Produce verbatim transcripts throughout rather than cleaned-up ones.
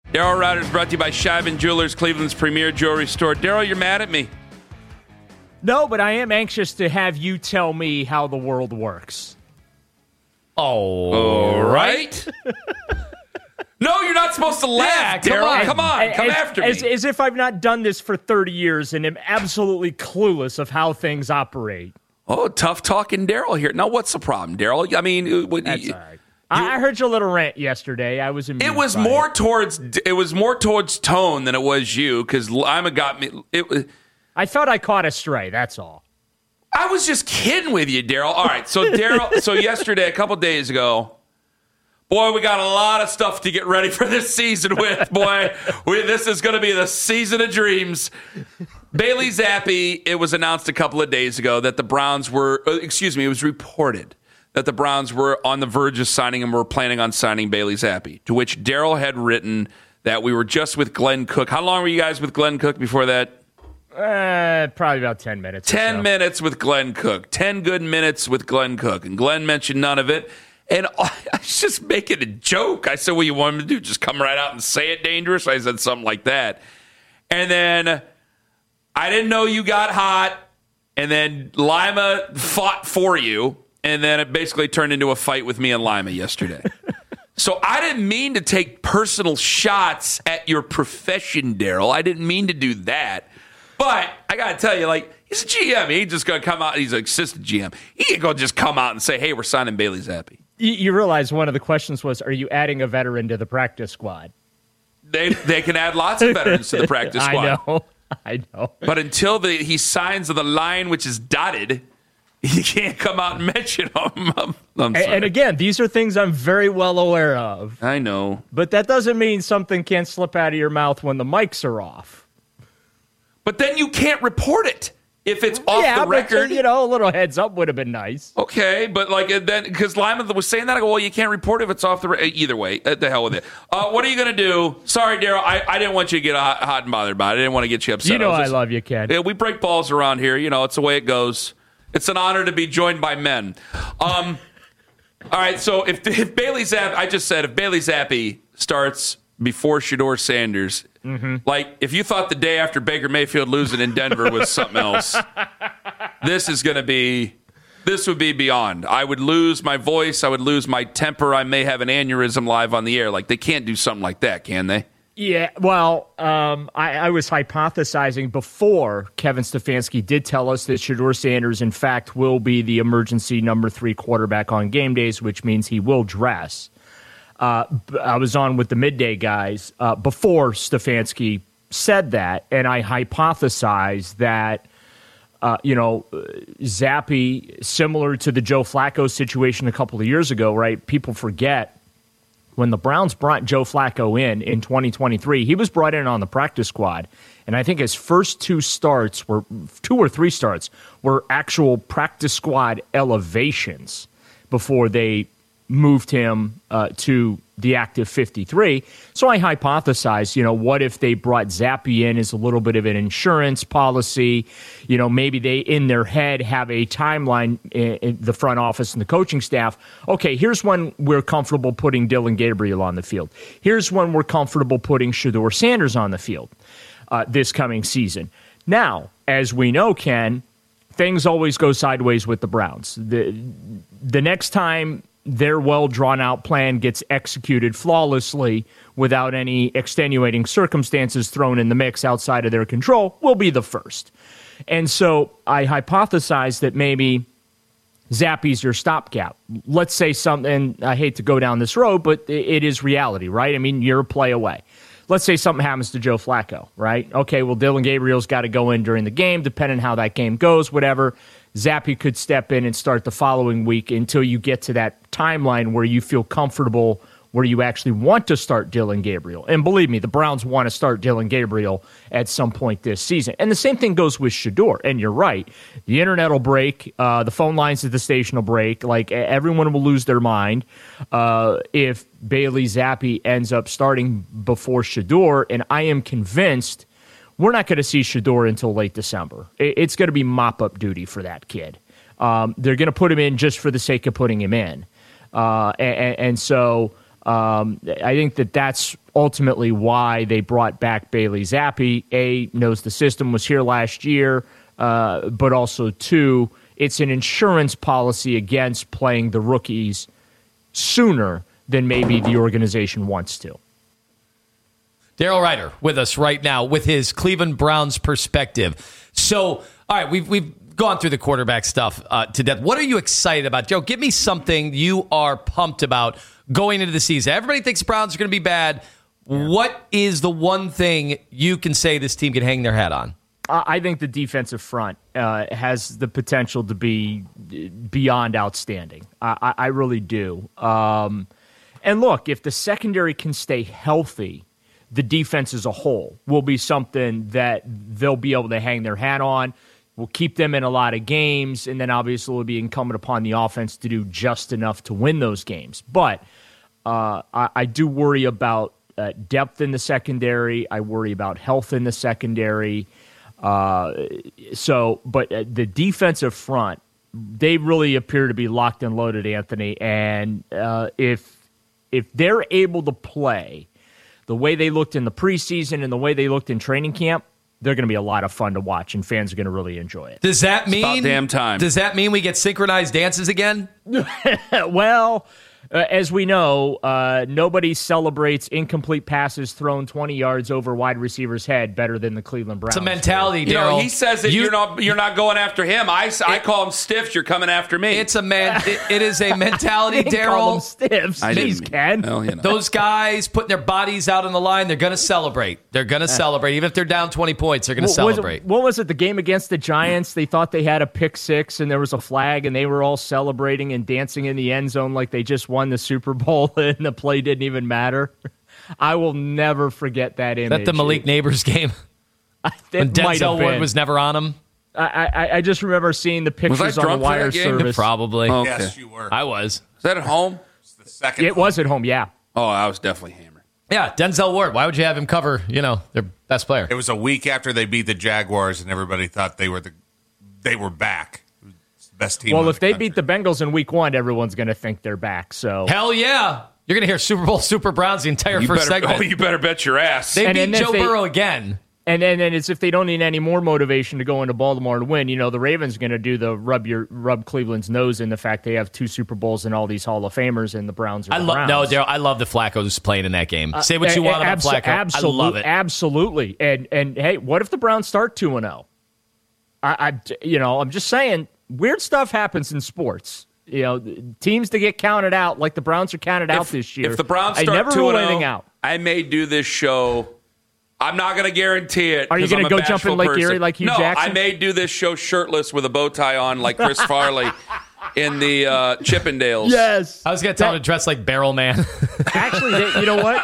Daryl Riders brought to you by Shivan Jewelers, Cleveland's premier jewelry store. Daryl, you're mad at me. No, but I am anxious to have you tell me how the world works. Oh, all right. No, you're not supposed to laugh, yeah, Daryl. Come on, come as, after me. As, as if I've not done this for thirty years and am absolutely clueless of how things operate. Oh, tough talking Daryl here. Now, what's the problem, Daryl? I mean, what, That's you, all right. I heard your little rant yesterday. I was amused. It was by more it. towards it was more towards tone than it was you, because Lima got me. It, I thought I caught a stray. That's all. I was just kidding with you, Daryl. All right, so Daryl, so yesterday, a couple days ago, boy, we got a lot of stuff to get ready for this season with. Boy, we, this is going to be the season of dreams. Bailey Zappi. It was announced a couple of days ago that the Browns were. Uh, excuse me, it was reported that the Browns were on the verge of signing him, were planning on signing Bailey Zappi, to which Daryl had written that we were just with Glenn Cook. How long were you guys with Glenn Cook before that? Uh, probably about ten minutes. ten so. minutes with Glenn Cook. ten good minutes with Glenn Cook. And Glenn mentioned none of it. And I was just making a joke. I said, what you want him to do? Just come right out and say it dangerous? I said something like that. And then I didn't know you got hot. And then Lima fought for you. And then it basically turned into a fight with me and Lima yesterday. So I didn't mean to take personal shots at your profession, Daryl. I didn't mean to do that. But I got to tell you, like, he's a G M. He ain't just going to come out. He's an assistant G M. He ain't going to just come out and say, hey, we're signing Bailey Zappi. You, you realize one of the questions was, are you adding a veteran to the practice squad? They they can add lots of veterans to the practice squad. I know. I know. But until the, he signs the line which is dotted, you can't come out and mention them. I'm, I'm and, and again, these are things I'm very well aware of. I know. But that doesn't mean something can't slip out of your mouth when the mics are off. But then you can't report it if it's off yeah, the record. But, you know, a little heads up would have been nice. Okay, but like then because Lyman was saying that, I go, well, you can't report if it's off the record. Either way, uh, the hell with it. Uh, what are you going to do? Sorry, Daryl, I, I didn't want you to get hot, hot and bothered about it. I didn't want to get you upset. You know I, I just, love you, Ken. Yeah, we break balls around here. You know, it's the way it goes. It's an honor to be joined by men. Um, all right, so if if Bailey Zappi, I just said if Bailey Zappi starts before Shedeur Sanders, mm-hmm. like if you thought the day after Baker Mayfield losing in Denver was something else, this is going to be, this would be beyond. I would lose my voice. I would lose my temper. I may have an aneurysm live on the air. Like they can't do something like that, can they? Yeah, well, um, I, I was hypothesizing before Kevin Stefanski did tell us that Shedeur Sanders, in fact, will be the emergency number three quarterback on game days, which means he will dress. Uh, I was on with the midday guys uh, before Stefanski said that, and I hypothesized that, uh, you know, Zappi, similar to the Joe Flacco situation a couple of years ago, right? People forget. When the Browns brought Joe Flacco in in twenty twenty-three, he was brought in on the practice squad, and I think his first two starts were two or three starts were actual practice squad elevations before they moved him uh, to the active fifty-three. So I hypothesized, you know, what if they brought Zappi in as a little bit of an insurance policy? You know, maybe they, in their head, have a timeline in, in the front office and the coaching staff. Okay, here's when we're comfortable putting Dillon Gabriel on the field. Here's when we're comfortable putting Shedeur Sanders on the field uh, this coming season. Now, as we know, Ken, things always go sideways with the Browns. The, the next time their well-drawn-out plan gets executed flawlessly without any extenuating circumstances thrown in the mix outside of their control will be the first. And so I hypothesized that maybe Zappi's your stopgap. Let's say something, I hate to go down this road, but it is reality, right? I mean, you're a play away. Let's say something happens to Joe Flacco, right? Okay, well, Dillon Gabriel's got to go in during the game, depending on how that game goes, whatever. Zappi could step in and start the following week until you get to that timeline where you feel comfortable, where you actually want to start Dillon Gabriel. And believe me, the Browns want to start Dillon Gabriel at some point this season. And the same thing goes with Shedeur. And you're right. The internet will break. Uh, the phone lines at the station will break. Like, everyone will lose their mind uh, if Bailey Zappi ends up starting before Shedeur. And I am convinced we're not going to see Shedeur until late December. It's going to be mop-up duty for that kid. Um, they're going to put him in just for the sake of putting him in. Uh, and, and so Um, I think that that's ultimately why they brought back Bailey Zappi. A, knows the system, was here last year, uh, but also, two, it's an insurance policy against playing the rookies sooner than maybe the organization wants to. Daryl Ryder with us right now with his Cleveland Browns perspective. So, all right, we've we've gone through the quarterback stuff uh, to death. What are you excited about, Joe? Give me something you are pumped about going into the season. Everybody thinks the Browns are going to be bad. Yeah. What is the one thing you can say this team can hang their hat on? I think the defensive front uh, has the potential to be beyond outstanding. I, I really do. Um, and look, if the secondary can stay healthy, the defense as a whole will be something that they'll be able to hang their hat on. Will keep them in a lot of games, and then obviously it will be incumbent upon the offense to do just enough to win those games. But uh, I, I do worry about uh, depth in the secondary. I worry about health in the secondary. Uh, so, but uh, the defensive front, they really appear to be locked and loaded, Anthony. And uh, if if they're able to play the way they looked in the preseason and the way they looked in training camp, they're going to be a lot of fun to watch, and fans are going to really enjoy it. Does that mean? It's about damn time. Does that mean we get synchronized dances again? Well, uh, as we know, uh, nobody celebrates incomplete passes thrown twenty yards over wide receiver's head better than the Cleveland Browns. It's a mentality, Daryl. You know, he says that you, you're not you're not going after him. I, it, I call him stiffs. You're coming after me. It's a man. it, it is a mentality, Daryl. Stiffs. I Jeez, Ken. Well, you know. Those guys putting their bodies out on the line, they're going to celebrate. They're going to uh, celebrate. Even if they're down twenty points, they're going to celebrate. Was it, what was it, the game against the Giants? They thought they had a pick six, and there was a flag, and they were all celebrating and dancing in the end zone like they just won the Super Bowl, and the play didn't even matter. I will never forget that image. Is that the Malik Neighbors game? When Denzel Ward was never on him? I, I, I just remember seeing the pictures on the wire service. Probably. Okay. Yes, you were. I was. Is that at home? It's the second it home. was at home, yeah. Oh, I was definitely hammered. Yeah, Denzel Ward. Why would you have him cover, you know, their best player? It was a week after they beat the Jaguars, and everybody thought they were the they were back. It's the best team. Well, if the they country. beat the Bengals in week one, everyone's going to think they're back. So hell yeah. You're going to hear Super Bowl Super Browns the entire You first better, segment. oh, you better bet your ass. They And beat then if Joe they- Burrow again. And then and it's if they don't need any more motivation to go into Baltimore and win, you know, the Ravens going to do the rub your rub Cleveland's nose in the fact they have two Super Bowls and all these Hall of Famers, and the Browns are I the love no, Browns. Daryl. I love the Flacco's playing in that game. Say what you Uh, want about abso- Flacco. absolute- I love it. Absolutely. And and hey, what if the Browns start two and zero? I, I you know I'm just saying weird stuff happens in sports. You know, teams that get counted out like the Browns are counted out if, this year. If the Browns I start never two rule and anything oh, out. I may do this show. I'm not going to guarantee it. Are you going to go jump in Lake Erie like Hugh no, Jackson? I may do this show shirtless with a bow tie on like Chris Farley in the uh, Chippendales. Yes. I was going to tell him to dress like Barrel Man. Actually, they, you know what?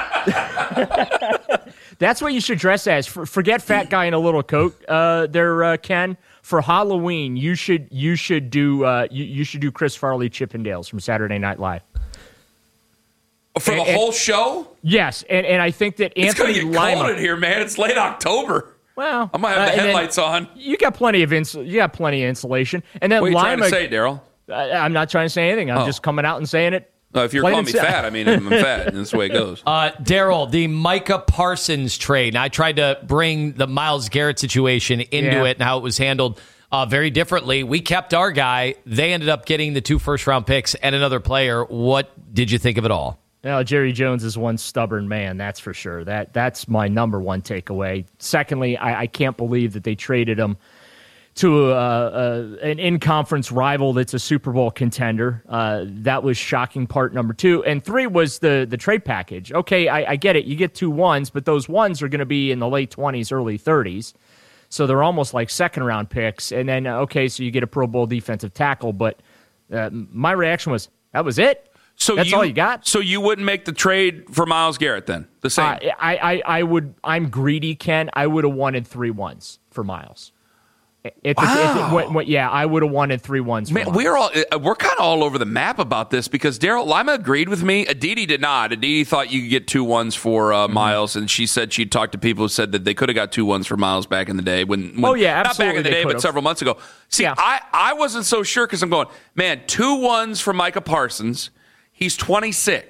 That's what you should dress as. For, forget fat guy in a little coat. Uh, there, uh, Ken. For Halloween, you should you should do uh, you, you should do Chris Farley Chippendales from Saturday Night Live. For the And- whole show? Yes, and, and I think that It's going Anthony to get cold Lima. in here, man. It's late October. Well, I might have uh, the and then headlights on. You got plenty of ins- You got plenty of insulation, and then What are you Lima. trying to say, Daryl? I, I'm not trying to say anything. I'm Oh. just coming out and saying it. Uh, if you're plain calling me and si- fat, I mean, I'm fat. And that's the way it goes. Uh, Daryl, the Micah Parsons trade. Now, I tried to bring the Myles Garrett situation into Yeah. it and how it was handled uh, very differently. We kept our guy. They ended up getting the two first-round picks and another player. What did you think of it all? Well, Jerry Jones is one stubborn man, that's for sure. That that's my number one takeaway. Secondly, I, I can't believe that they traded him to a, a, an in-conference rival that's a Super Bowl contender. Uh, that was shocking part number two. And three was the the trade package. Okay, I, I get it. You get two ones, but those ones are going to be in the late twenties, early thirties. So they're almost like second-round picks. And then, uh, okay, so you get a Pro Bowl defensive tackle. But uh, my reaction was, that was it? So That's you, all you got? So you wouldn't make the trade for Myles Garrett then? The same? Uh, I, I, I would. I'm greedy, Ken. I would have wanted three ones for Miles. If, Wow. if, if, when, when, yeah, I would have wanted three ones. For Man, Miles. we're all uh, we're kind of all over the map about this because Daryl Lima agreed with me. Aditi did not. Aditi thought you could get two ones for uh, Mm-hmm. Miles, and she said she'd talked to people who said that they could have got two ones for Miles back in the day. When, when Oh, yeah, not back absolutely in the they day, but could've. several months ago. See, Yeah. I I wasn't so sure because I'm going, man, two ones for Micah Parsons. He's twenty-six.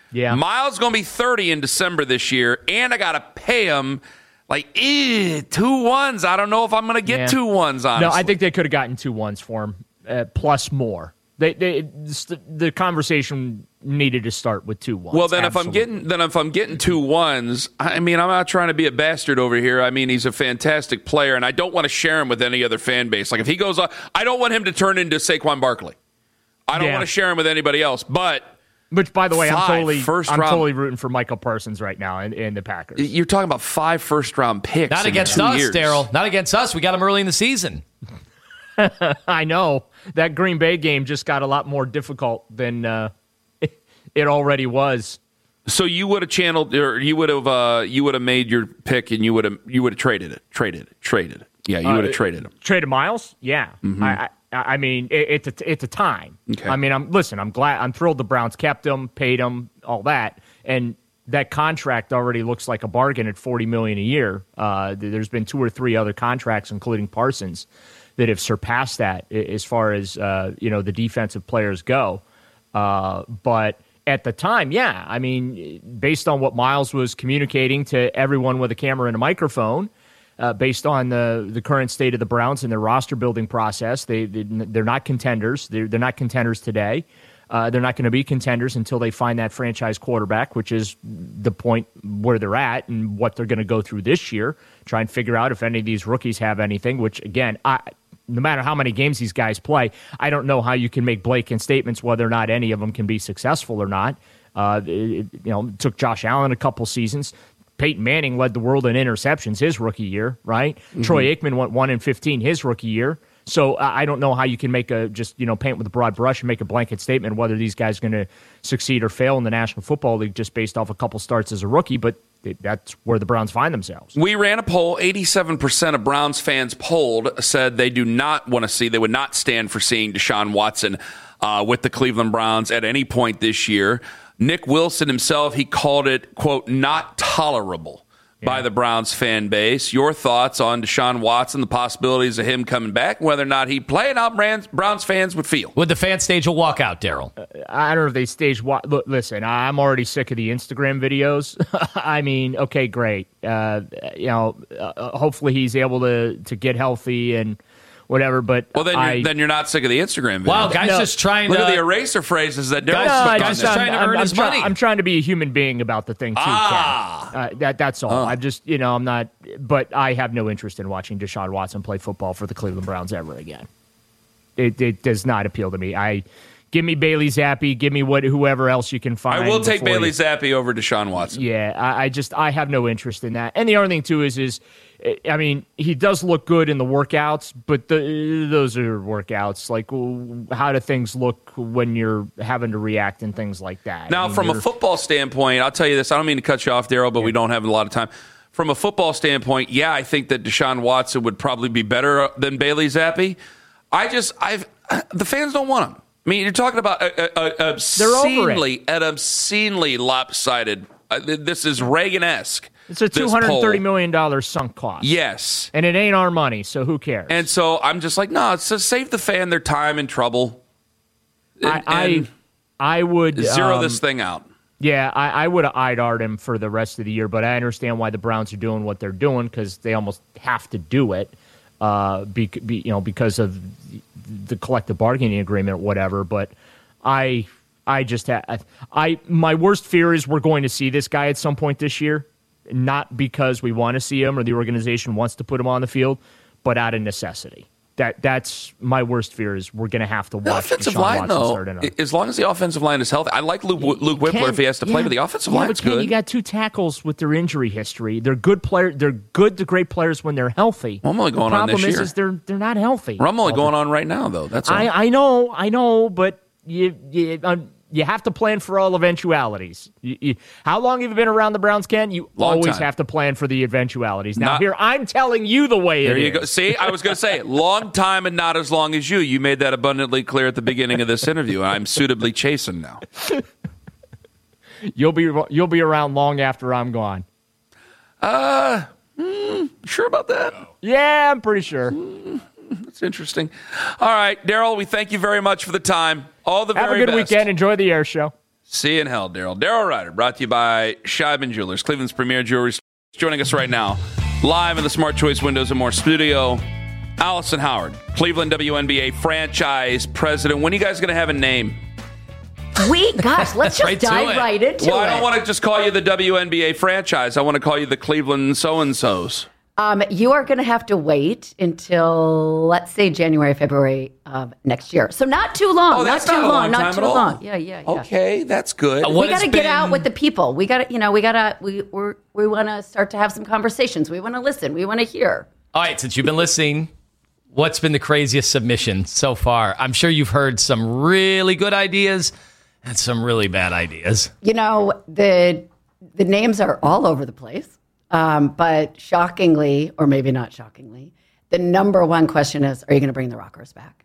Yeah. Miles going to be thirty in December this year, and I got to pay him like eh, two ones. I don't know if I'm going to get Yeah. two ones, honestly. No, I think they could have gotten two ones for him, uh, plus more. They, they, the conversation needed to start with two ones. Well, then Absolutely. if I'm getting then if I'm getting two ones, I mean, I'm not trying to be a bastard over here. I mean, he's a fantastic player, and I don't want to share him with any other fan base. Like if he goes on, I don't want him to turn into Saquon Barkley. I don't Yeah. want to share him with anybody else. But Which, by the way, I'm Five totally, first I'm round- totally rooting for Michael Parsons right now in, in the Packers. you're talking about five first round picks. Not in against two us, years. Daryl. Not against us. We got him early in the season. I know that Green Bay game just got a lot more difficult than uh, it already was. So you would have channeled, or you would have, uh, you would have made your pick, and you would have, you would have traded it, traded it, traded it. Yeah, you would have Uh, traded him. Traded Miles? Yeah. I, I, I mean, it, it's a, it's a time. Okay. I mean, I'm listen. I'm glad. I'm thrilled the Browns kept him, paid him, all that, and that contract already looks like a bargain at forty million dollars a year. Uh, there's been two or three other contracts, including Parsons, that have surpassed that a- as far as uh, you know the defensive players go. Uh, but at the time, yeah, I mean, based on what Miles was communicating to everyone with a camera and a microphone. Uh, based on the, the current state of the Browns and their roster building process, they, they they're not contenders. They're they're not contenders today. Uh, they're not going to be contenders until they find that franchise quarterback, which is the point where they're at and what they're going to go through this year. Try and figure out if any of these rookies have anything. Which again, I, no matter how many games these guys play, I don't know how you can make blatant statements whether or not any of them can be successful or not. Uh, it, you know, it took Josh Allen a couple seasons. Peyton Manning led the world in interceptions his rookie year, right? Mm-hmm. Troy Aikman went one and fifteen his rookie year. So uh, I don't know how you can make a just you know paint with a broad brush and make a blanket statement whether these guys are going to succeed or fail in the National Football League just based off a couple starts as a rookie. But it, that's where the Browns find themselves. We ran a poll. eighty-seven percent of Browns fans polled said they do not want to see, they would not stand for seeing Deshaun Watson uh, with the Cleveland Browns at any point this year. Nick Wilson himself, he called it, quote, not tolerable yeah. by the Browns fan base. Your thoughts on Deshaun Watson, the possibilities of him coming back, whether or not he played, how Browns fans would feel. Would the fans stage a walkout, Daryl? Uh, I don't know if they stage wa- Look, listen, I'm already sick of the Instagram videos. I mean, okay, great. Uh, you know, uh, hopefully he's able to, to get healthy and whatever, but well, then you're, I, then you're not sick of the Instagram videos. Wow, guys No. just trying Look to... at the eraser phrases that Daryl's Guys, No, I put on just there. trying to I'm, earn I'm his try- money. I'm trying to be a human being about the thing too. Ah. Ken. Uh, that that's all. I'm just you know I'm not, but I have no interest in watching Deshaun Watson play football for the Cleveland Browns ever again. It it does not appeal to me. I give me Bailey Zappi, give me what whoever else you can find. I will take before Bailey you- Zappi over Deshaun Watson. Yeah, I, I just I have no interest in that. And the other thing too is is I mean he does look good in the workouts, but the, those are workouts. Like how do things look when you're having to react and things like that? Now, I mean, from a you're- football standpoint, I'll tell you this. I don't mean to cut you off, Daryl, but we don't have a lot of time. From a football standpoint, yeah, I think that Deshaun Watson would probably be better than Bailey Zappi. I just, I've the fans don't want him. I mean, you're talking about a, a, a obscenely, an obscenely lopsided. Uh, this is Reagan-esque. It's a this two hundred thirty poll. million dollars sunk cost. Yes. And it ain't our money, so who cares? And so I'm just like, no, it's to save the fan their time and trouble. I, And I, I would zero um, this thing out. Yeah, I, I would have eyed art him for the rest of the year, but I understand why the Browns are doing what they're doing because they almost have to do it, uh, be, be, you know, because of the collective bargaining agreement, or whatever. But I, I just ha- I my worst fear is we're going to see this guy at some point this year, not because we want to see him or the organization wants to put him on the field, but out of necessity. That that's my worst fear is we're going to have to The watch offensive Deshaun line, Watson though, start in a- as long as the offensive line is healthy, I like Luke, Luke Whippler Ken, if he has to play, yeah, but the offensive yeah, line's but Ken, good. You got two tackles with their injury history. They're good player. They're good to great players when they're healthy. I'm only going the on this problem is, year. is they're they're not healthy. We're only all going the- on right now, though. That's all. I I know I know, but you you. Um, You have to plan for all eventualities. You, you, how long have you been around the Browns, Ken? You Long always time. have to plan for the eventualities. Now, Not- here, I'm telling you the way There it you is. go. See, I was going to say, long time and not as long as you. You made that abundantly clear at the beginning of this interview. I'm suitably chastened now. You'll be you'll be around long after I'm gone. Uh, mm, sure about that? Yeah, I'm pretty sure. That's interesting. All right, Daryl, we thank you very much for the time. All the Have very a good best. weekend. Enjoy the air show. See you in hell, Daryl. Daryl Ryder, brought to you by Scheiben Jewelers, Cleveland's premier jewelry store. Joining us right now, live in the Smart Choice Windows and More studio, Allison Howard, Cleveland W N B A franchise president. When are you guys going to have a name? We, gosh, let's just Right to dive it. right into Well, it. I don't want to just call you the W N B A franchise. I want to call you the Cleveland so-and-sos. Um, you are going to have to wait until, let's say, January, February of next year. So not too long. Oh, that's not too not a long. long not time too at all. long. Yeah, yeah, yeah. Okay, that's good. Uh, what we got has to get out been- with the people. We got to, you know, we got to, we we're, we want to start to have some conversations. We want to listen. We want to hear. All right, since you've been listening, what's been the craziest submission so far? I'm sure you've heard some really good ideas and some really bad ideas. You know, the the names are all over the place. Um, but shockingly, or maybe not shockingly, the number one question is, are you going to bring the Rockers back?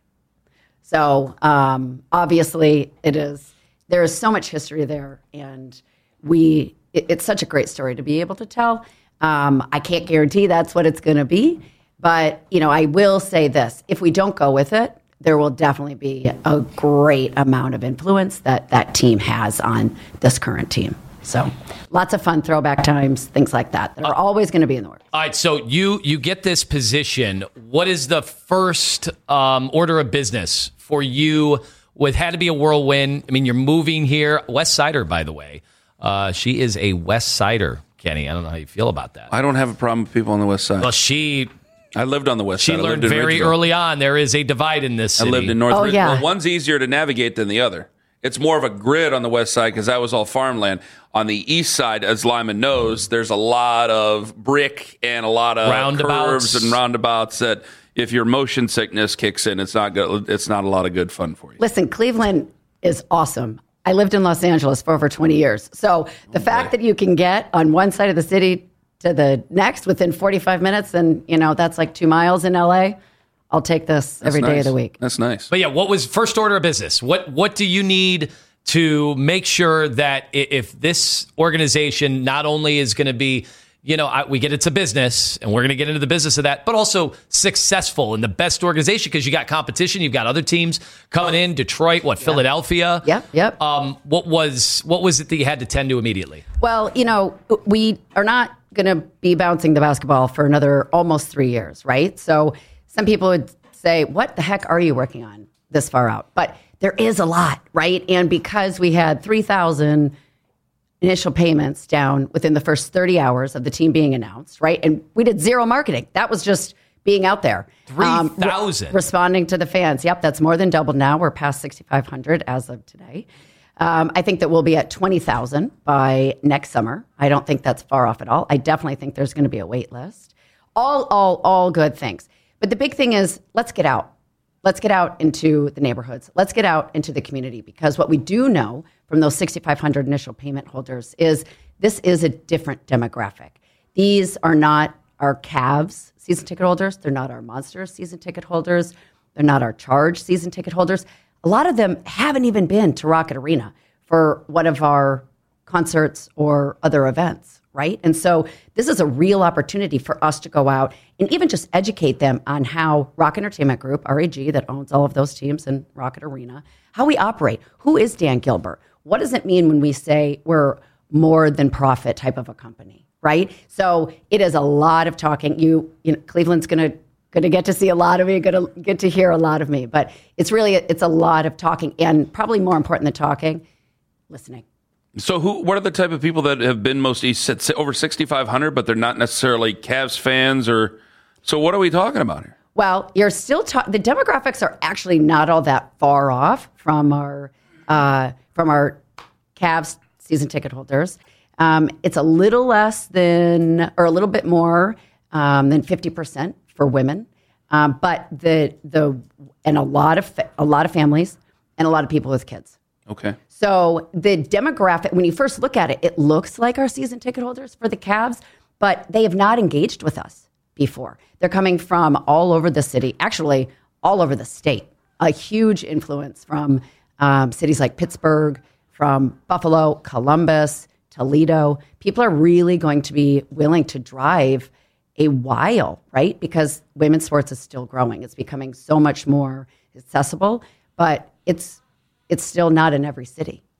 So um, obviously it is, there is so much history there, and we, it, it's such a great story to be able to tell. Um, I can't guarantee that's what it's going to be, but you know, I will say this, if we don't go with it, there will definitely be a great amount of influence that that team has on this current team. So lots of fun throwback times, things like that. They're always going to be in the works. All right, so you you get this position. What is the first um, order of business for you? With had to be a whirlwind. I mean, you're moving here. West Sider, by the way. Uh, she is a West Sider, Kenny. I don't know how you feel about that. I don't have a problem with people on the west side. Well, she I lived on the west she side. I learned lived in very Ridgeville. early on there is a divide in this I city. lived in North Oh, Ridgeville. yeah. One's easier to navigate than the other. It's more of a grid on the west side because that was all farmland. On the east side, as Lyman knows, there's a lot of brick and a lot of Roundabouts. curves and roundabouts that if your motion sickness kicks in, it's not good. It's not a lot of good fun for you. Listen, Cleveland is awesome. I lived in Los Angeles for over twenty years. So the fact that you can get on one side of the city to the next within forty-five minutes, and you know that's like two miles in L A, I'll take this every day That's of the nice. week. That's nice. But yeah, what was first order of business? What what do you need to make sure that i- if this organization not only is going to be, you know, I, we get it's a business and we're going to get into the business of that, but also successful and the best organization because you got competition, you've got other teams coming in, Detroit, what, Philadelphia. Yep, yep. Um, what was what was it that you had to tend to immediately? Well, you know, we are not going to be bouncing the basketball for another almost three years, right? So some people would say, what the heck are you working on this far out? But there is a lot, right? And because we had three thousand initial payments down within the first thirty hours of the team being announced, right? And we did zero marketing. That was just being out there. three Um, re- thousand responding to the fans. Yep, that's more than doubled now. We're past sixty-five hundred as of today. Um, I think that we'll be at twenty thousand by next summer. I don't think that's far off at all. I definitely think there's going to be a wait list. All, all, all good things. But the big thing is, let's get out. Let's get out into the neighborhoods. Let's get out into the community, because what we do know from those sixty-five hundred initial payment holders is this is a different demographic. These are not our Cavs season ticket holders. They're not our Monsters season ticket holders. They're not our Charge season ticket holders. A lot of them haven't even been to Rocket Arena for one of our concerts or other events, right? And so this is a real opportunity for us to go out and even just educate them on how Rock Entertainment Group, R A G, that owns all of those teams in Rocket Arena, how we operate. Who is Dan Gilbert? What does it mean when we say we're more than profit type of a company, right? So it is a lot of talking. You, you know, Cleveland's going to going to get to see a lot of me, going to get to hear a lot of me, but it's really, it's a lot of talking, and probably more important than talking, listening. So, who? What are the type of people that have been most? You said over sixty-five hundred, but they're not necessarily Cavs fans, or so. What are we talking about here? Well, you're still ta- the demographics are actually not all that far off from our uh, from our Cavs season ticket holders. Um, it's a little less than, or a little bit more um, than fifty percent for women, um, but the the and a lot of fa- a lot of families and a lot of people with kids. Okay. So the demographic, when you first look at it, it looks like our season ticket holders for the Cavs, but they have not engaged with us before. They're coming from all over the city, actually all over the state. A huge influence from um, cities like Pittsburgh, from Buffalo, Columbus, Toledo. People are really going to be willing to drive a while, right? Because women's sports is still growing. It's becoming so much more accessible, but it's it's still not in every city.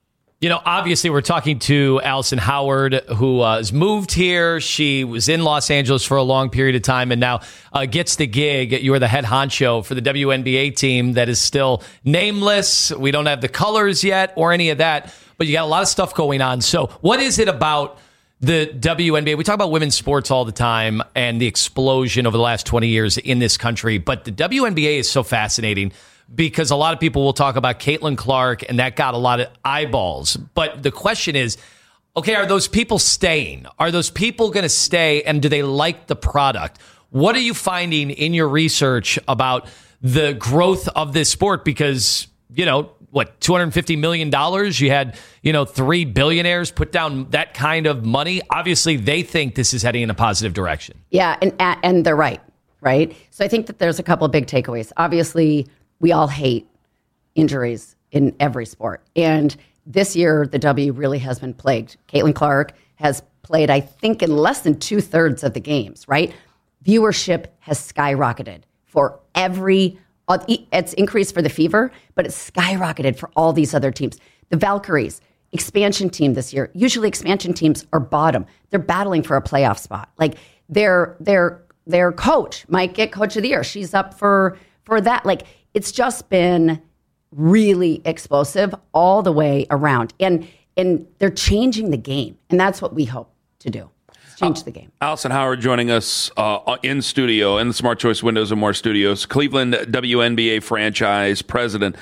You know, obviously, we're talking to Allison Howard, who uh, has moved here. She was in Los Angeles for a long period of time and now uh, gets the gig. You are the head honcho for the W N B A team that is still nameless. We don't have the colors yet or any of that, but you got a lot of stuff going on. So what is it about the W N B A? We talk about women's sports all the time and the explosion over the last twenty years in this country, but the W N B A is so fascinating because a lot of people will talk about Caitlin Clark, and that got a lot of eyeballs. But the question is, okay, are those people staying? Are those people going to stay, and do they like the product? What are you finding in your research about the growth of this sport? Because, you know, what, two hundred fifty million dollars? You had, you know, three billionaires put down that kind of money. Obviously, they think this is heading in a positive direction. Yeah, and and they're right, right? So I think that there's a couple of big takeaways. Obviously, we all hate injuries in every sport. And this year, the W really has been plagued. Caitlin Clark has played, I think, in less than two-thirds of the games, right? Viewership has skyrocketed for every, it's increased for the Fever, but it's skyrocketed for all these other teams. The Valkyries, expansion team this year. Usually expansion teams are bottom. They're battling for a playoff spot. Like, their, their, their coach might get coach of the year. She's up for, for that. Like, it's just been really explosive all the way around. And and they're changing the game. And that's what we hope to do. Change the game. Allison Howard joining us uh, in studio in the Smart Choice Windows and More studios. Cleveland W N B A franchise president.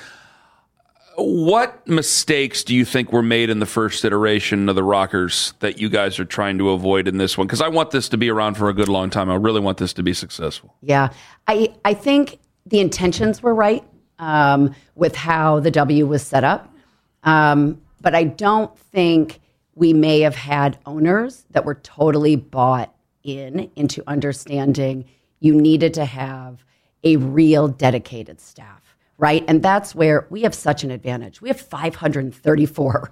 What mistakes do you think were made in the first iteration of the Rockers that you guys are trying to avoid in this one? Because I want this to be around for a good long time. I really want this to be successful. Yeah. I, I think the intentions were right um, with how the W was set up. Um, but I don't think we may have had owners that were totally bought in into understanding you needed to have a real dedicated staff, right? And that's where we have such an advantage. We have five hundred thirty-four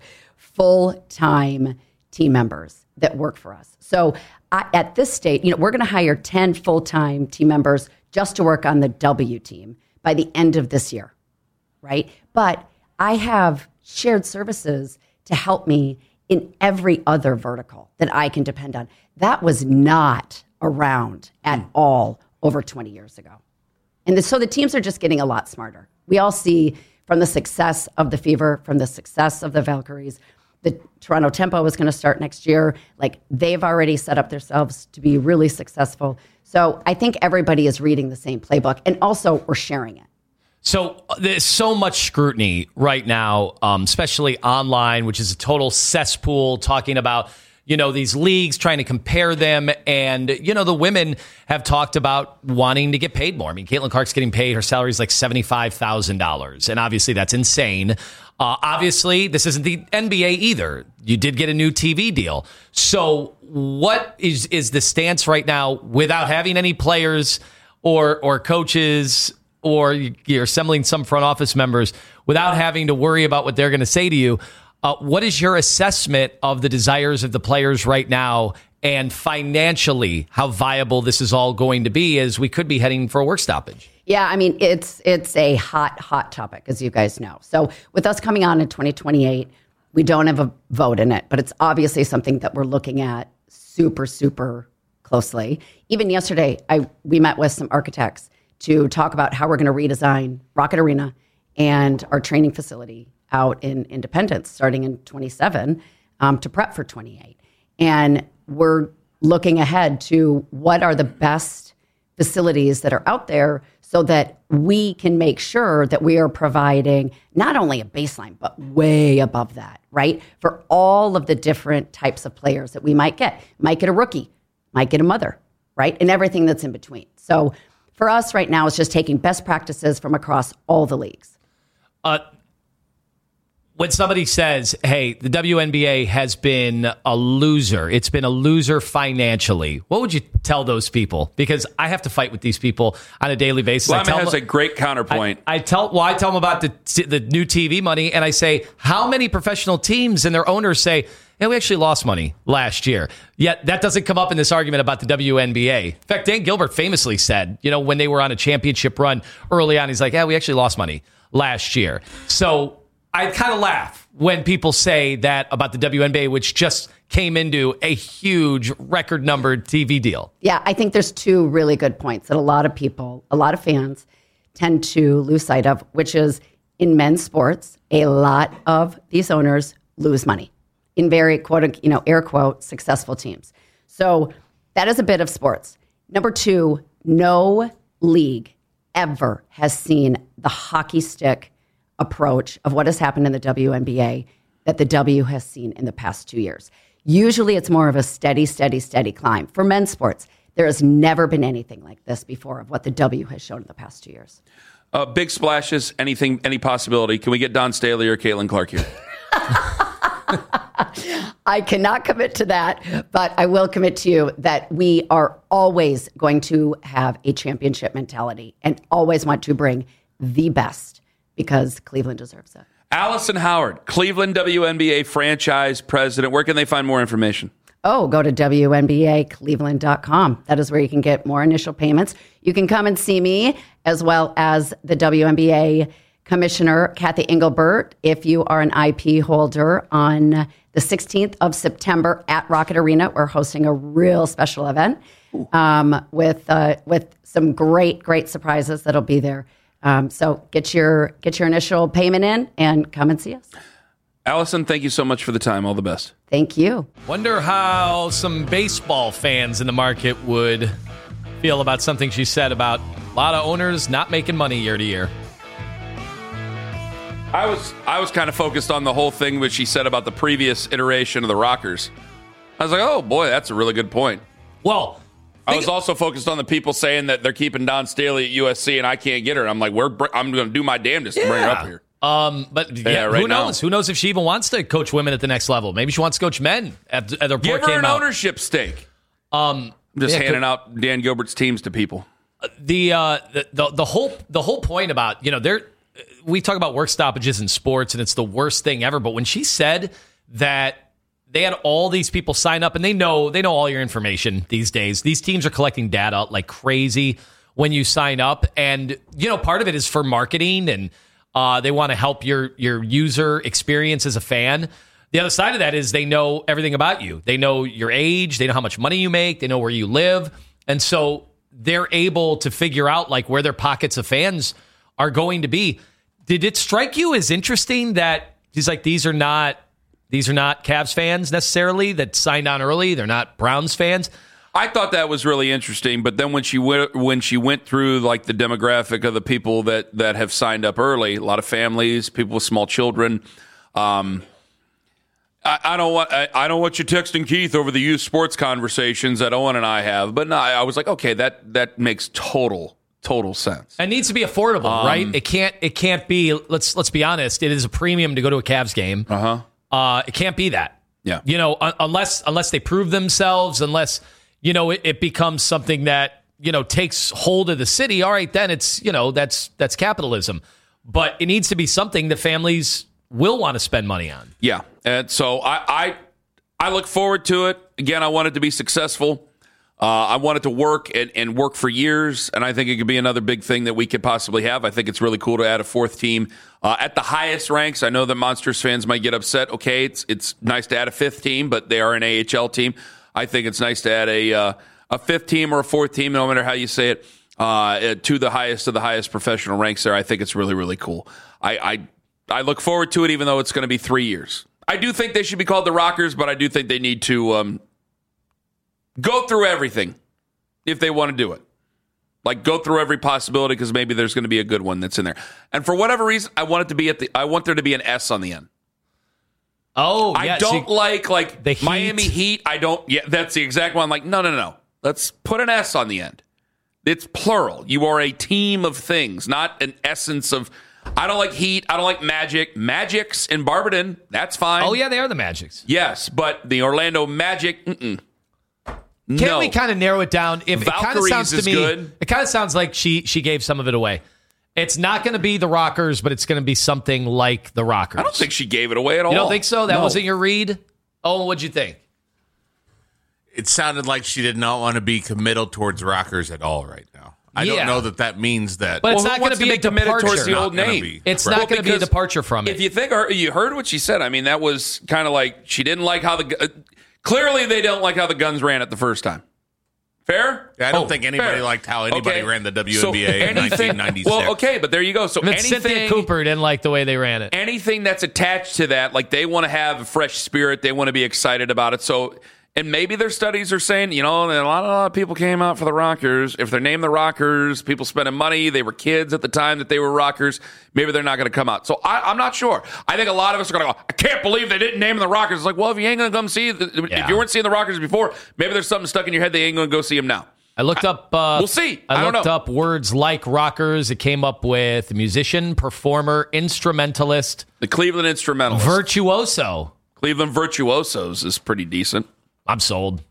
full-time team members that work for us. So I, at this state, you know, we're going to hire ten full-time team members just to work on the W team by the end of this year, right? But I have shared services to help me in every other vertical that I can depend on. That was not around at all over twenty years ago. And the, so the teams are just getting a lot smarter. We all see from the success of the Fever, from the success of the Valkyries, the Toronto Tempo is going to start next year. Like, they've already set up themselves to be really successful. So I think everybody is reading the same playbook, and also we're sharing it. So there's so much scrutiny right now, um, especially online, which is a total cesspool, talking about, you know, these leagues, trying to compare them. And, you know, the women have talked about wanting to get paid more. I mean, Caitlin Clark's getting paid. Her salary is like seventy-five thousand dollars. And obviously that's insane. Uh, obviously, this isn't the N B A either. You did get a new T V deal. So what is is the stance right now without having any players or or coaches, or you're assembling some front office members without having to worry about what they're going to say to you? Uh, what is your assessment of the desires of the players right now, and financially how viable this is all going to be, as we could be heading for a work stoppage? Yeah, I mean, it's it's a hot, hot topic, as you guys know. So with us coming on in twenty twenty-eight, we don't have a vote in it, but it's obviously something that we're looking at super, super closely. Even yesterday, I we met with some architects to talk about how we're going to redesign Rocket Arena and our training facility out in Independence starting in twenty-seven um, to prep for twenty-eight. And we're looking ahead to what are the best facilities that are out there so that we can make sure that we are providing not only a baseline, but way above that, right? For all of the different types of players that we might get. Might get a rookie, might get a mother, right? And everything that's in between. So for us right now, it's just taking best practices from across all the leagues. Uh, when somebody says, hey, the W N B A has been a loser, it's been a loser financially, what would you tell those people? Because I have to fight with these people on a daily basis. Lyman I tell has them, a great counterpoint. I, I tell well, I tell them about the the new T V money, and I say, how many professional teams and their owners say, yeah, we actually lost money last year. Yet that doesn't come up in this argument about the W N B A. In fact, Dan Gilbert famously said, you know, when they were on a championship run early on, he's like, yeah, we actually lost money last year. So I kind of laugh when people say that about the W N B A, which just came into a huge record-numbered T V deal. Yeah, I think there's two really good points that a lot of people, a lot of fans tend to lose sight of, which is in men's sports, a lot of these owners lose money in very, quote, you know, air quote, successful teams. So that is a bit of sports. Number two, no league ever has seen the hockey stick approach of what has happened in the W N B A that the W has seen in the past two years. Usually it's more of a steady, steady, steady climb. For men's sports, there has never been anything like this before of what the W has shown in the past two years. Uh, big splashes, anything, any possibility. Can we get Don Staley or Caitlin Clark here? I cannot commit to that, but I will commit to you that we are always going to have a championship mentality and always want to bring the best because Cleveland deserves it. Allison Howard, Cleveland W N B A franchise president. Where can they find more information? Oh, go to W N B A Cleveland dot com. That is where you can get more initial payments. You can come and see me as well as the W N B A Commissioner, Kathy Engelbert, if you are an I P holder on the sixteenth of September at Rocket Arena. We're hosting a real special event um, with uh, with some great, great surprises that'll be there. Um, so get your get your initial payment in and come and see us. Allison, thank you so much for the time. All the best. Thank you. Wonder how some baseball fans in the market would feel about something she said about a lot of owners not making money year to year. I was I was kind of focused on the whole thing which she said about the previous iteration of the Rockers. I was like, oh boy, that's a really good point. Well, I was also focused on the people saying that they're keeping Don Staley at U S C and I can't get her. And I'm like, we're I'm going to do my damnedest yeah. to bring her up here. Um, but yeah, yeah, right who knows? now. Who knows if she even wants to coach women at the next level? Maybe she wants to coach men. At, at the report Give her came an out. ownership stake. Um, I'm just yeah, handing co- out Dan Gilbert's teams to people. the, uh, the the the whole the whole point about you know there we talk about work stoppages in sports and it's the worst thing ever. But when she said that they had all these people sign up and they know they know all your information these days. These teams are collecting data like crazy when you sign up, and you know part of it is for marketing and uh, they want to help your your user experience as a fan. The other side of that is they know everything about you. They know your age. They know how much money you make. They know where you live, and so they're able to figure out like where their pockets of fans are going to be. Did it strike you as interesting that he's like these are not these are not Cavs fans necessarily that signed on early? They're not Browns fans. I thought that was really interesting, but then when she went when she went through like the demographic of the people that that have signed up early, a lot of families, people with small children. Um, I, I don't want I, I don't want you texting Keith over the youth sports conversations that Owen and I have, but no, I, I was like, okay, that that makes total total sense. It needs to be affordable, Um, right? It can't it can't be. Let's let's be honest. It is a premium to go to a Cavs game. Uh-huh. Uh, it can't be that. Yeah. You know, un- unless unless they prove themselves, unless you know it, it becomes something that you know takes hold of the city. All right, then it's you know that's that's capitalism. But it needs to be something that families will want to spend money on. Yeah, and so I, I, I look forward to it. Again, I want it to be successful. Uh, I want it to work and, and work for years, and I think it could be another big thing that we could possibly have. I think it's really cool to add a fourth team uh, at the highest ranks. I know that Monsters fans might get upset. Okay, it's it's nice to add a fifth team, but they are an A H L team. I think it's nice to add a uh, a fifth team or a fourth team, no matter how you say it, uh, to the highest of the highest professional ranks there. I think it's really, really cool. I, I I look forward to it, even though it's going to be three years. I do think they should be called the Rockers, but I do think they need to um, go through everything if they want to do it. Like, go through every possibility because maybe there's going to be a good one that's in there. And for whatever reason, I want it to be at the. I want there to be an S on the end. Oh, I yeah, don't see, like like the Heat. Miami Heat. I don't. Yeah, that's the exact one. I'm like, no, no, no. Let's put an S on the end. It's plural. You are a team of things, not an essence of. I don't like Heat. I don't like Magic. Magic's in Barberton. That's fine. Oh yeah, they are the Magics. Yes, but the Orlando Magic. Mm-mm. Can't no. we kind of narrow it down? If it kind of Valkyries sounds to is me, good. it kind of sounds like she she gave some of it away. It's not going to be the Rockers, but it's going to be something like the Rockers. I don't think she gave it away at all. You don't think so? That No. wasn't your read? Oh, what'd you think? It sounded like she did not want to be committal towards Rockers at all right now. I Yeah. don't know that that means that. But it's Well, not who going to wants be to a be committed departure. towards the Not old gonna name? be. It's Right. not going to be a because departure from it. If you think, or you heard what she said. I mean, that was kind of like she didn't like how the. Uh, clearly, they don't like how the Guns ran it the first time. Fair? I don't Oh, think anybody fair. liked how anybody Okay. ran the W N So B A in anything- nineteen ninety-six. Well, okay, but there you go. So Even anything, Cynthia Cooper didn't like the way they ran it. anything that's attached to that, like they want to have a fresh spirit, they want to be excited about it. So, and maybe their studies are saying, you know, a lot, a lot of people came out for the Rockers. If they're named the Rockers, people spending money, they were kids at the time that they were Rockers. Maybe they're not going to come out. So I, I'm not sure. I think a lot of us are going to go, I can't believe they didn't name the Rockers. It's like, well, if you ain't going to come see, the, Yeah. if you weren't seeing the Rockers before, maybe there's something stuck in your head. They ain't going to go see them now. I looked up. Uh, We'll see. I, I don't looked know. up words like rockers. It came up with musician, performer, instrumentalist, The Cleveland Instrumentalists. virtuoso. Cleveland Virtuosos is pretty decent. I'm sold.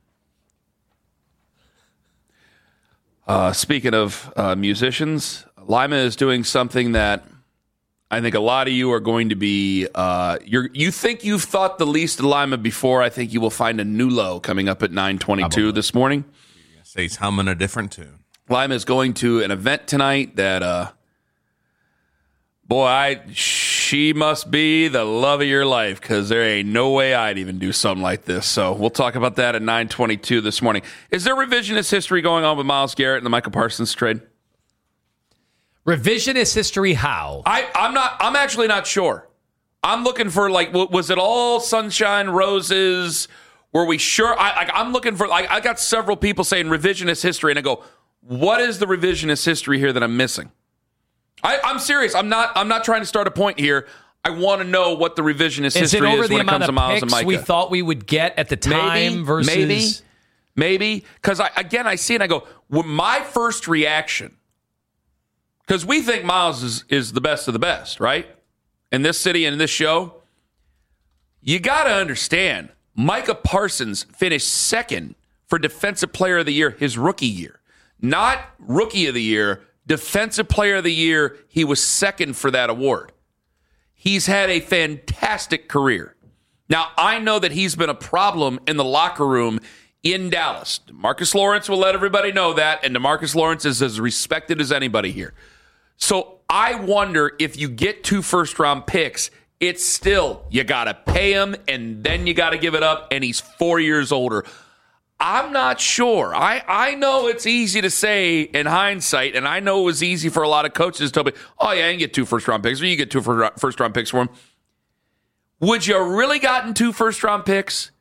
Uh, speaking of uh, musicians, Lima is doing something that I think a lot of you are going to be. Uh, you're, you think you've thought the least of Lima before. I think you will find a new low coming up at nine twenty-two this morning. Say he's humming a different tune. Lima is going to an event tonight that, uh, boy, I she must be the love of your life because there ain't no way I'd even do something like this. So we'll talk about that at nine twenty-two this morning. Is there revisionist history going on with Myles Garrett and the Micah Parsons trade? Revisionist history, how? I, I'm not. I'm actually not sure. I'm looking for like, w- was it all sunshine, roses? Were we sure? I, I, I'm looking for. Like, I got several people saying revisionist history, and I go, "What is the revisionist history here that I'm missing?" I, I'm serious. I'm not. I'm not trying to start a point here. I want to know what the revisionist Is it history over is the when it comes amount to of Myles and picks Micah. we thought we would get at the time maybe, versus maybe, maybe because I again I see it and I go, well, my first reaction. Because we think Myles is, is the best of the best, right? In this city and in this show. You got to understand, Micah Parsons finished second for Defensive Player of the Year his rookie year. Not Rookie of the Year, Defensive Player of the Year. He was second for that award. He's had a fantastic career. Now, I know that he's been a problem in the locker room in Dallas. DeMarcus Lawrence will let everybody know that, and DeMarcus Lawrence is as respected as anybody here. So I wonder if you get two first-round picks, it's still, you got to pay him, and then you got to give it up, and he's four years older. I'm not sure. I, I know it's easy to say in hindsight, and I know it was easy for a lot of coaches to tell me, oh, yeah, you can get two first-round picks, or you get two first-round picks for him. Would you really gotten two first-round picks?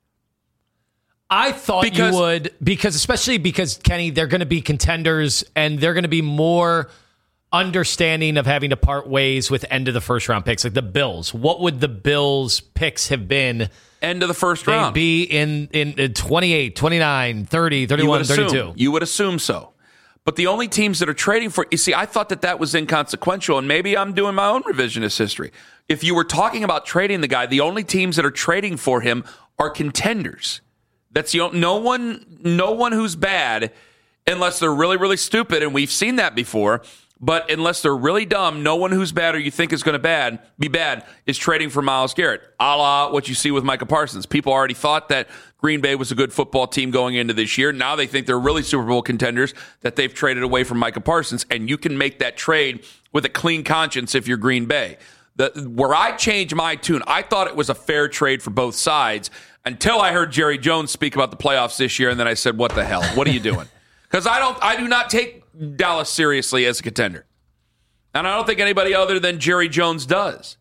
I thought Because- you would, because especially because, Kenny, they're going to be contenders, and they're going to be more understanding of having to part ways with end of the first round picks, like the Bills. What would the Bills picks have been? End of the first They'd round. be in, in, in twenty-eight, twenty-nine, thirty, You thirty-one, would assume. thirty-two. You would assume so. But the only teams that are trading for, you see, I thought that that was inconsequential, and maybe I'm doing my own revisionist history. If you were talking about trading the guy, the only teams that are trading for him are contenders. That's the only, no one, no one who's bad, unless they're really, really stupid, and we've seen that before. But unless they're really dumb, no one who's bad or you think is going to bad be bad is trading for Myles Garrett, a la what you see with Micah Parsons. People already thought that Green Bay was a good football team going into this year. Now they think they're really Super Bowl contenders that they've traded away from Micah Parsons, and you can make that trade with a clean conscience if you're Green Bay. The, where I changed my tune, I thought it was a fair trade for both sides until I heard Jerry Jones speak about the playoffs this year, and then I said, "What the hell? What are you doing?" Because I don't, I do not take Dallas seriously as a contender. And I don't think anybody other than Jerry Jones does.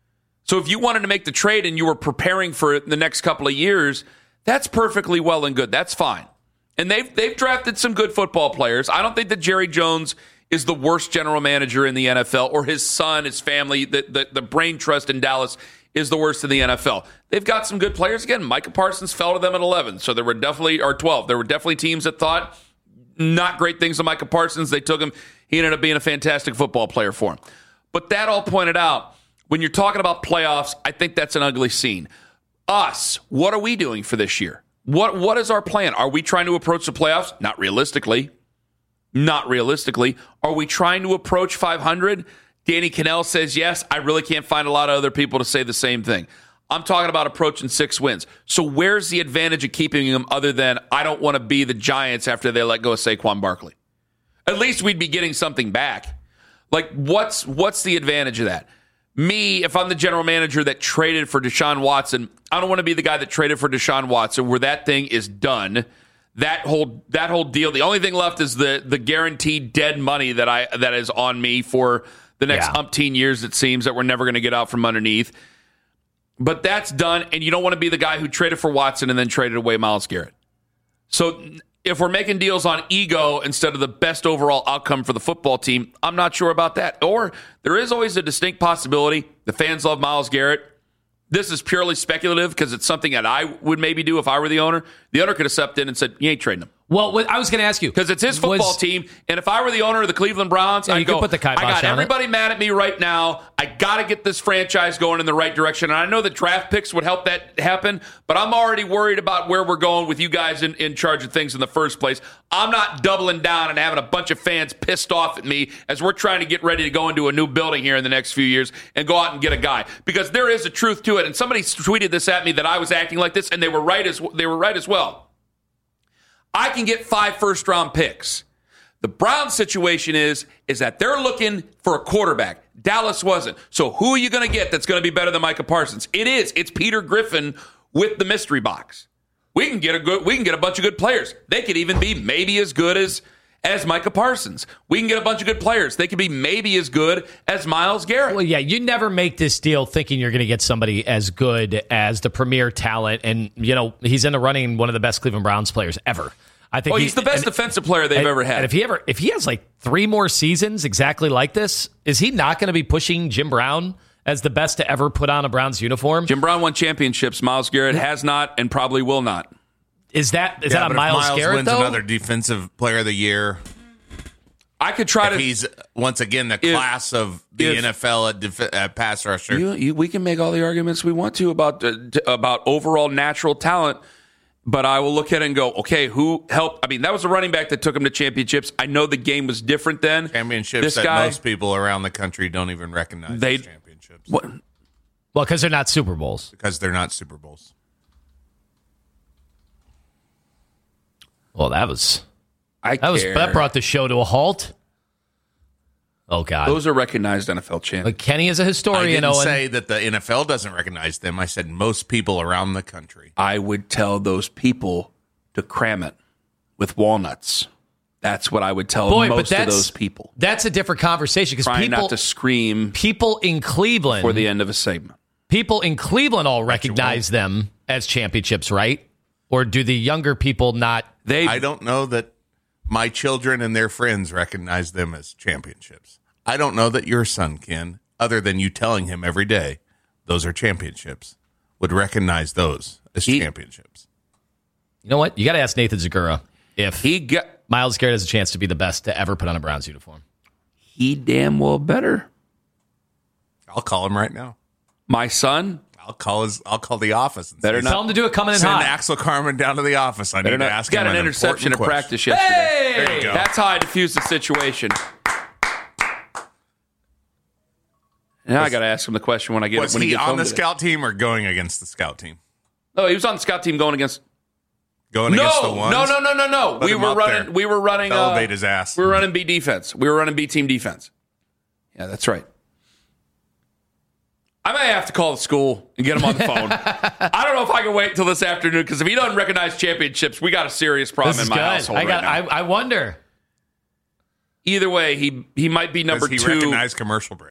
So if you wanted to make the trade and you were preparing for it in the next couple of years, that's perfectly well and good. That's fine. And they've they've drafted some good football players. I don't think that Jerry Jones is the worst general manager in the N F L, or his son, his family, the, the, the brain trust in Dallas is the worst in the N F L. They've got some good players. Again, Micah Parsons fell to them at eleven. So there were definitely, or twelve, there were definitely teams that thought not great things of Micah Parsons. They took him. He ended up being a fantastic football player for him. But that all pointed out, when you're talking about playoffs, I think that's an ugly scene. Us, what are we doing for this year? What What is our plan? Are we trying to approach the playoffs? Not realistically. Not realistically. Are we trying to approach five hundred? Danny Cannell says yes. I really can't find a lot of other people to say the same thing. I'm talking about approaching six wins. So where's the advantage of keeping him other than I don't want to be the Giants after they let go of Saquon Barkley? At least we'd be getting something back. Like, what's what's the advantage of that? Me, if I'm the general manager that traded for Deshaun Watson, I don't want to be the guy that traded for Deshaun Watson where that thing is done. That whole that whole deal. The only thing left is the the guaranteed dead money that I that is on me for the next Yeah. umpteen years, it seems, that we're never going to get out from underneath. But that's done, and you don't want to be the guy who traded for Watson and then traded away Myles Garrett. So if we're making deals on ego instead of the best overall outcome for the football team, I'm not sure about that. Or there is always a distinct possibility the fans love Myles Garrett. This is purely speculative because it's something that I would maybe do if I were the owner. The owner could have stepped in and said, you ain't trading him. Well, what, I was going to ask you. Because it's his football was, team, and if I were the owner of the Cleveland Browns, Yeah, I'd you could go, put the kibosh I got on everybody mad at me right now. I got to get this franchise going in the right direction. And I know that draft picks would help that happen, but I'm already worried about where we're going with you guys in, in charge of things in the first place. I'm not doubling down and having a bunch of fans pissed off at me as we're trying to get ready to go into a new building here in the next few years and go out and get a guy. Because there is a truth to it. And somebody tweeted this at me that I was acting like this, and they were right as they were right as well. I can get five first-round picks. The Browns situation is, is that they're looking for a quarterback. Dallas wasn't. So who are you going to get that's going to be better than Micah Parsons? It is. It's Peter Griffin with the mystery box. We can get a good. We can get a bunch of good players. They could even be maybe as good as as Micah Parsons. We can get a bunch of good players. They could be maybe as good as Myles Garrett. Well, yeah, you never make this deal thinking you're going to get somebody as good as the premier talent. And, you know, he's in the running, one of the best Cleveland Browns players ever. I think Oh, he's the best and, defensive player they've and, ever had. And if he ever, if he has like three more seasons exactly like this, is he not going to be pushing Jim Brown as the best to ever put on a Browns uniform? Jim Brown won championships. Myles Garrett has not and probably will not. Is that is Yeah, that but a if Myles, Myles Garrett wins though? another defensive player of the year. I could try If to. he's once again the If- class of the if- N F L at, def- at pass rusher. You, you, we can make all the arguments we want to about uh, t- about overall natural talent, but I will look at it and go, okay, who helped? I mean, that was a running back that took him to championships. I know the game was different then. championships This that guy, most people around the country don't even recognize They- as championships what, Well, because they're not Super Bowls. because they're not Super Bowls. Well, that was I that was care. that brought the show to a halt. Oh God, Those are recognized N F L champions. But Kenny is a I historian. didn't Owen. say that the N F L doesn't recognize them. I said most people around the country. I would tell those people to cram it with walnuts. That's what I would tell Boy, but most of that's those people. That's a different conversation because Trying people not to scream people in Cleveland for the end of a segment. people in Cleveland all recognize them as championships, right? Or do the younger people not? They I don't know that my children and their friends recognize them as championships. I don't know that your son, Ken, other than you telling him every day, those are championships, would recognize those as He- championships. You know what? You got to ask Nathan Zagura if he got Myles Garrett has a chance to be the best to ever put on a Browns uniform. he damn well better. I'll call him right now. My son I'll call his. I'll call the office. And Better say, not- Tell him to do it coming in Send hot. Axel Carmen down to the office. I better need to not, ask got him an an interception in important practice question. yesterday. Hey! There you go. That's how I diffuse the situation. Now I got to ask him the question when I get Was when he, he gets on home the today. scout team or going against the scout team? No, he was on the scout team going against. Going No, against the ones? no, no, no, no, no. Put We him were up running. there. We were running. Uh, Elevate his ass. We were running B defense. We were running B team defense. Yeah, that's right. I may have to call the school and get him on the phone. I don't know if I can wait until this afternoon because if he doesn't recognize championships, we got a serious problem This is in my good. household I got. right now. I, I wonder. Either way, he he might be number Does he two. recognize commercial break?